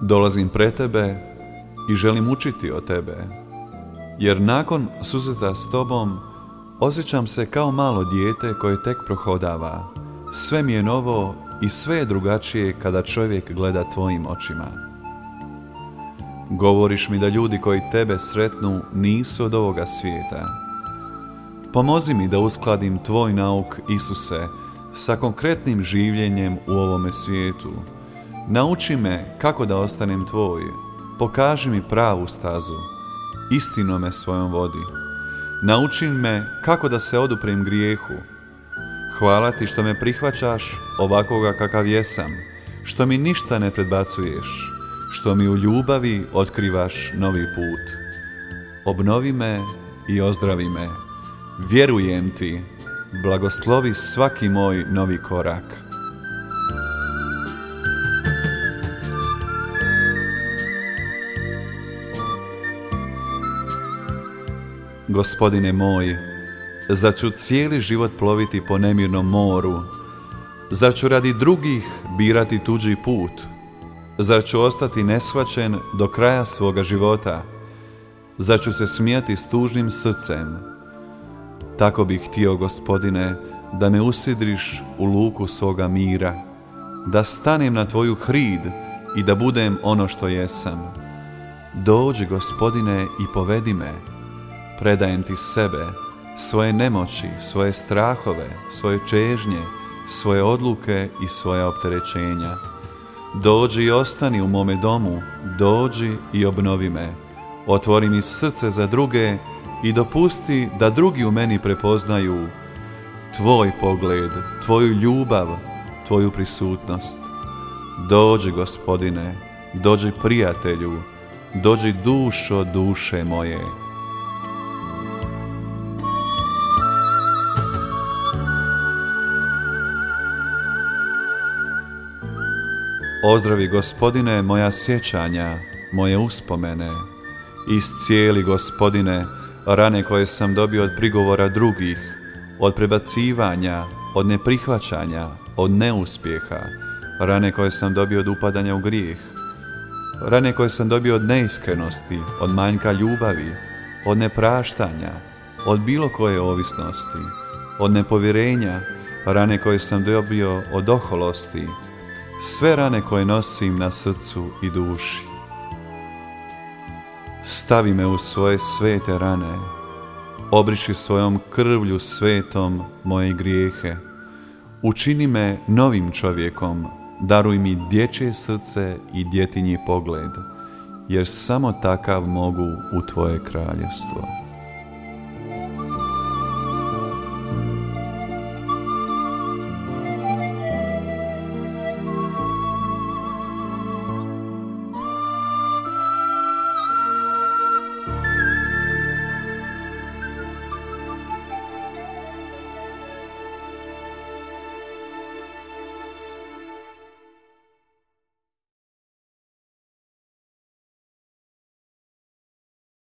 Dolazim pred tebe i želim učiti od tebe, jer nakon susreta s tobom osjećam se kao malo dijete koje tek prohodava. Sve mi je novo i sve je drugačije kada čovjek gleda tvojim očima. Govoriš mi da ljudi koji tebe sretnu nisu od ovoga svijeta. Pomozi mi da uskladim tvoj nauk, Isuse, sa konkretnim življenjem u ovome svijetu. Nauči me kako da ostanem tvoj. Pokaži mi pravu stazu. Istino me svojom vodi. Nauči me kako da se oduprem grijehu. Hvala ti što me prihvaćaš ovakvoga kakav jesam, što mi ništa ne predbacuješ, što mi u ljubavi otkrivaš novi put. Obnovi me i ozdravi me. Vjerujem ti, blagoslovi svaki moj novi korak. Gospodine moj, zar ću cijeli život ploviti po nemirnom moru? Zar ću radi drugih birati tuđi put? Zar ću ostati neshvaćen do kraja svoga života? Zar ću se smijati s tužnim srcem? Tako bih htio, Gospodine, da me usidriš u luku svoga mira, da stanem na tvoju hrid i da budem ono što jesam. Dođi, Gospodine, i povedi me. Predajem ti sebe, svoje nemoći, svoje strahove, svoje čežnje, svoje odluke i svoja opterećenja. Dođi i ostani u mome domu, dođi i obnovi me. Otvori mi srce za druge i dopusti da drugi u meni prepoznaju tvoj pogled, tvoju ljubav, tvoju prisutnost. Dođi, Gospodine, dođi, prijatelju, dođi, dušo duše moje. Ozdravi, Gospodine, moja sjećanja, moje uspomene. Iscijeli, Gospodine, rane koje sam dobio od prigovora drugih, od prebacivanja, od neprihvaćanja, od neuspjeha, rane koje sam dobio od upadanja u grijeh, rane koje sam dobio od neiskrenosti, od manjka ljubavi, od nepraštanja, od bilo koje ovisnosti, od nepovjerenja, rane koje sam dobio od oholosti, sve rane koje nosim na srcu i duši. Stavi me u svoje svete rane, obriši svojom krvlju svetom moje grijehe, učini me novim čovjekom, daruj mi dječje srce i djetinji pogled, jer samo takav mogu u tvoje kraljevstvo.